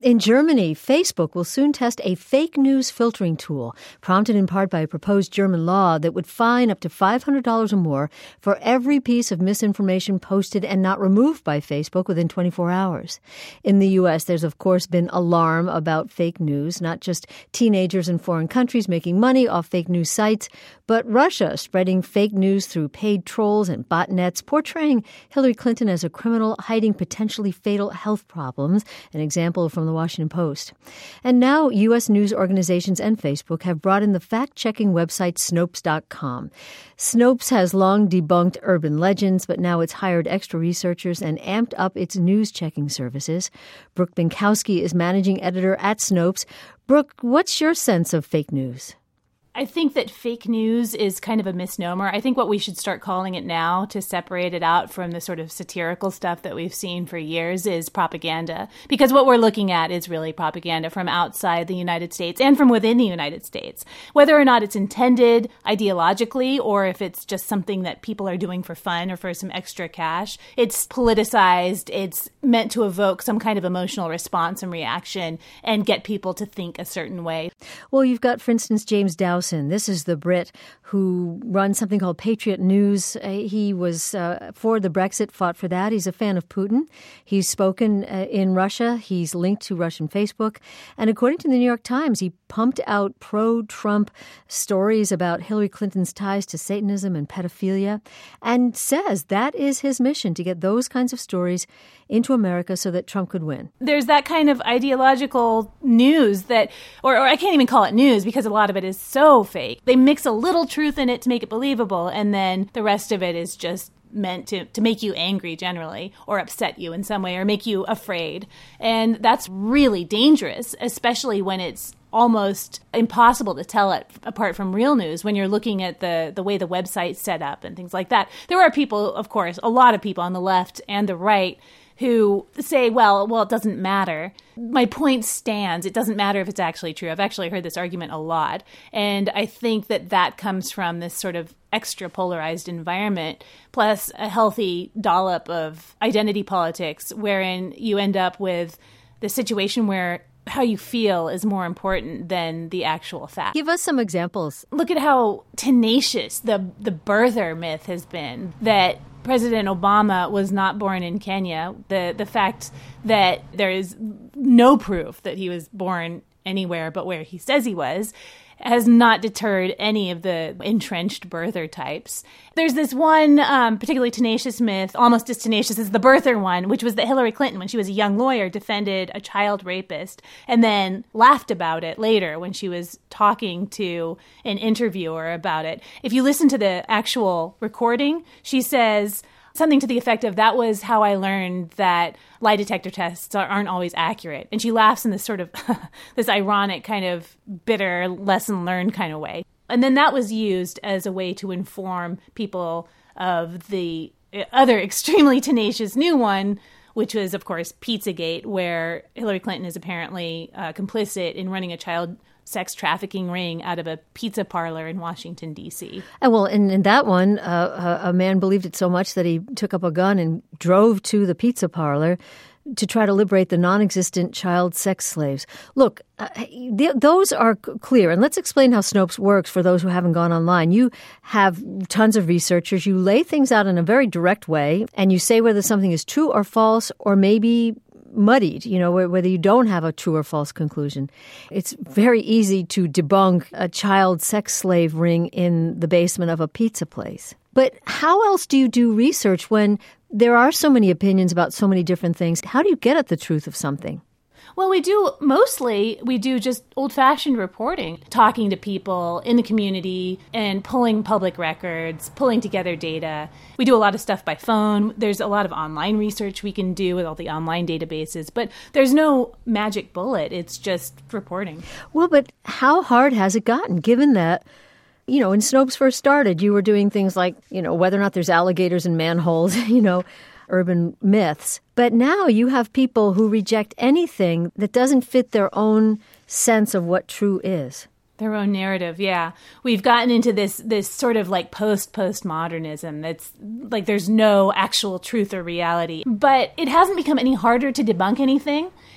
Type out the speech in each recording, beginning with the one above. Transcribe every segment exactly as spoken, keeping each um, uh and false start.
In Germany, Facebook will soon test a fake news filtering tool, prompted in part by a proposed German law that would fine up to five hundred dollars or more for every piece of misinformation posted and not removed by Facebook within twenty-four hours. In the U S, there's of course been alarm about fake news, not just teenagers in foreign countries making money off fake news sites, but Russia spreading fake news through paid trolls and botnets, portraying Hillary Clinton as a criminal hiding potentially fatal health problems, an example from the Washington Post. And now U S news organizations and Facebook have brought in the fact-checking website Snopes dot com. Snopes has long debunked urban legends, but now it's hired extra researchers and amped up its news-checking services. Brooke Binkowski is managing editor at Snopes. Brooke, what's your sense of fake news? I think that fake news is kind of a misnomer. I think what we should start calling it now to separate it out from the sort of satirical stuff that we've seen for years is propaganda. Because what we're looking at is really propaganda from outside the United States and from within the United States. Whether or not it's intended ideologically or if it's just something that people are doing for fun or for some extra cash, it's politicized, it's meant to evoke some kind of emotional response and reaction and get people to think a certain way. Well, you've got, for instance, James Dowson. This is the Brit who runs something called Patriot News. Uh, he was uh, for the Brexit, fought for that. He's a fan of Putin. He's spoken uh, in Russia. He's linked to Russian Facebook. And according to the New York Times, he pumped out pro-Trump stories about Hillary Clinton's ties to Satanism and pedophilia and says that is his mission, to get those kinds of stories into America so that Trump could win. There's that kind of ideological news that, or, or I can't even call it news because a lot of it is so fake. They mix a little truth in it to make it believable, and then the rest of it is just meant to, to make you angry generally or upset you in some way or make you afraid. And that's really dangerous, especially when it's almost impossible to tell it apart from real news when you're looking at the, the way the website's set up and things like that. There are people, of course, a lot of people on the left and the right who say, well, well, it doesn't matter. My point stands. It doesn't matter if it's actually true. I've actually heard this argument a lot. And I think that that comes from this sort of extra polarized environment, plus a healthy dollop of identity politics, wherein you end up with the situation where how you feel is more important than the actual fact. Give us some examples. Look at how tenacious the the birther myth has been, that President Obama was not born in Kenya. The the fact that there is no proof that he was born anywhere but where he says he was has not deterred any of the entrenched birther types. There's this one um, particularly tenacious myth, almost as tenacious as the birther one, which was that Hillary Clinton, when she was a young lawyer, defended a child rapist and then laughed about it later when she was talking to an interviewer about it. If you listen to the actual recording, she says something to the effect of, that was how I learned that lie detector tests aren't always accurate. And she laughs in this sort of, this ironic kind of bitter lesson learned kind of way. And then that was used as a way to inform people of the other extremely tenacious new one, which was, of course, Pizzagate, where Hillary Clinton is apparently uh, complicit in running a child sex trafficking ring out of a pizza parlor in Washington, D C. And well, in, in that one, uh, a, a man believed it so much that he took up a gun and drove to the pizza parlor to try to liberate the non-existent child sex slaves. Look, uh, th- those are c- clear. And let's explain how Snopes works for those who haven't gone online. You have tons of researchers. You lay things out in a very direct way, and you say whether something is true or false or maybe muddied, you know, whether you don't have a true or false conclusion. It's very easy to debunk a child sex slave ring in the basement of a pizza place. But how else do you do research when there are so many opinions about so many different things? How do you get at the truth of something? Well, we do, mostly, we do just old-fashioned reporting, talking to people in the community and pulling public records, pulling together data. We do a lot of stuff by phone. There's a lot of online research we can do with all the online databases, but there's no magic bullet. It's just reporting. Well, but how hard has it gotten, given that, you know, when Snopes first started, you were doing things like, you know, whether or not there's alligators in manholes, you know, urban myths. But now you have people who reject anything that doesn't fit their own sense of what true is. Their own narrative, yeah. We've gotten into this this sort of like post-postmodernism that's like there's no actual truth or reality. But it hasn't become any harder to debunk anything.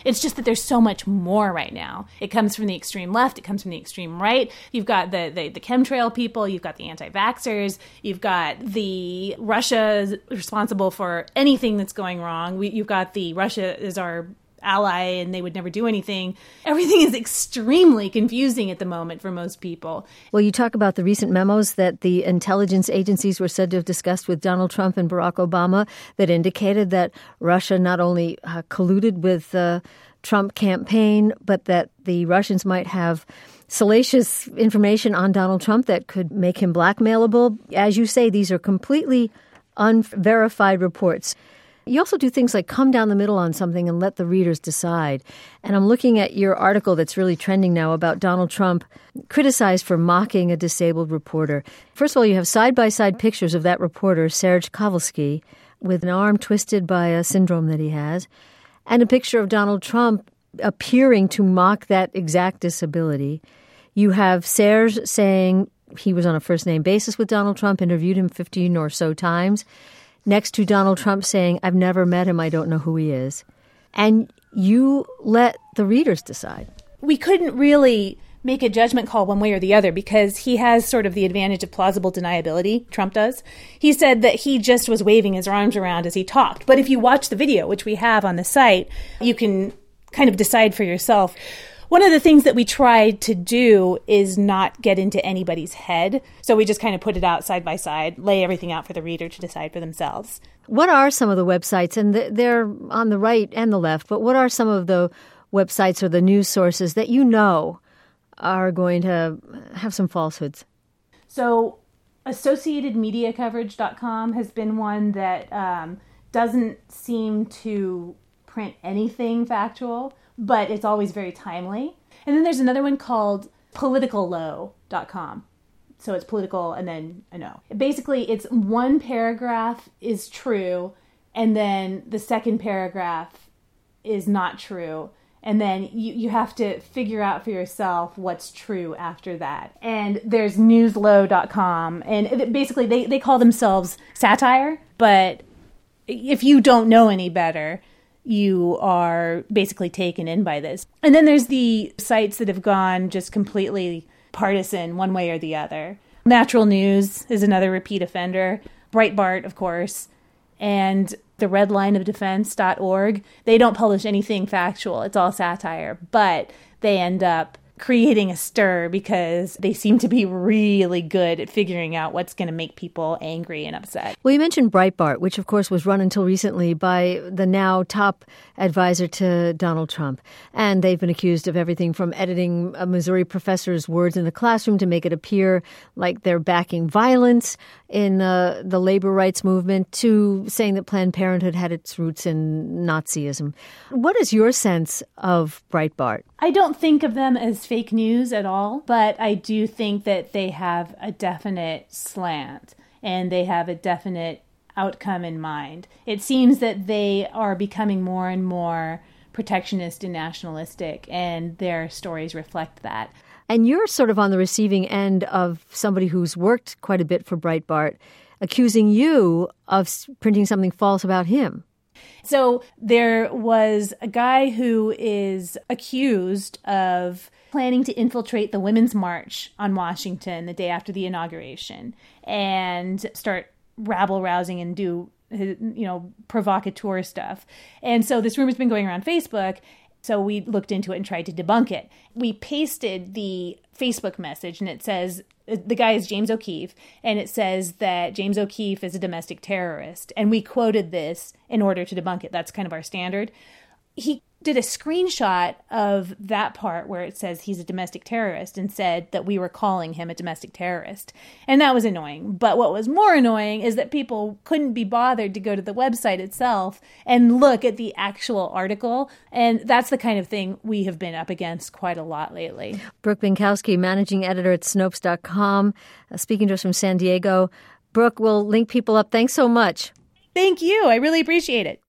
It's just that there's so much more right now. It comes from the extreme left. It comes from the extreme right. You've got the, the, the chemtrail people. You've got the anti-vaxxers. You've got the Russia responsible for anything that's going wrong. We, you've got the Russia is our ally and they would never do anything. Everything is extremely confusing at the moment for most people. Well, you talk about the recent memos that the intelligence agencies were said to have discussed with Donald Trump and Barack Obama that indicated that Russia not only uh, colluded with the Trump campaign, but that the Russians might have salacious information on Donald Trump that could make him blackmailable. As you say, these are completely unverified reports. You also do things like come down the middle on something and let the readers decide. And I'm looking at your article that's really trending now about Donald Trump criticized for mocking a disabled reporter. First of all, you have side-by-side pictures of that reporter, Serge Kowalski, with an arm twisted by a syndrome that he has, and a picture of Donald Trump appearing to mock that exact disability. You have Serge saying he was on a first-name basis with Donald Trump, interviewed him fifteen or so times, next to Donald Trump saying, I've never met him, I don't know who he is. And you let the readers decide. We couldn't really make a judgment call one way or the other because he has sort of the advantage of plausible deniability, Trump does. He said that he just was waving his arms around as he talked. But if you watch the video, which we have on the site, you can kind of decide for yourself. One of the things that we tried to do is not get into anybody's head. So we just kind of put it out side by side, lay everything out for the reader to decide for themselves. What are some of the websites, and they're on the right and the left, but what are some of the websites or the news sources that you know are going to have some falsehoods? So associated media coverage dot com has been one that um, doesn't seem to print anything factual, but it's always very timely. And then there's another one called political low dot com. So it's political and then a no. Basically, it's one paragraph is true, and then the second paragraph is not true. And then you, you have to figure out for yourself what's true after that. And there's newslow dot com. And it, basically, they, they call themselves satire. But if you don't know any better, you are basically taken in by this. And then there's the sites that have gone just completely partisan one way or the other. Natural News is another repeat offender. Breitbart, of course. And the red line of defense dot org. They don't publish anything factual. It's all satire. But they end up creating a stir because they seem to be really good at figuring out what's going to make people angry and upset. Well, you mentioned Breitbart, which, of course, was run until recently by the now top advisor to Donald Trump. And they've been accused of everything from editing a Missouri professor's words in the classroom to make it appear like they're backing violence in uh, the labor rights movement to saying that Planned Parenthood had its roots in Nazism. What is your sense of Breitbart? I don't think of them as fake news at all, but I do think that they have a definite slant and they have a definite outcome in mind. It seems that they are becoming more and more protectionist and nationalistic, and their stories reflect that. And you're sort of on the receiving end of somebody who's worked quite a bit for Breitbart, accusing you of printing something false about him. So there was a guy who is accused of planning to infiltrate the Women's March on Washington the day after the inauguration and start rabble-rousing and do, you know, provocateur stuff. And so this rumor's been going around Facebook. So we looked into it and tried to debunk it. We pasted the Facebook message, and it says, the guy is James O'Keefe, and it says that James O'Keefe is a domestic terrorist. And we quoted this in order to debunk it. That's kind of our standard. He did a screenshot of that part where it says he's a domestic terrorist and said that we were calling him a domestic terrorist. And that was annoying. But what was more annoying is that people couldn't be bothered to go to the website itself and look at the actual article. And that's the kind of thing we have been up against quite a lot lately. Brooke Binkowski, managing editor at Snopes dot com, uh, speaking to us from San Diego. Brooke, we'll link people up. Thanks so much. Thank you. I really appreciate it.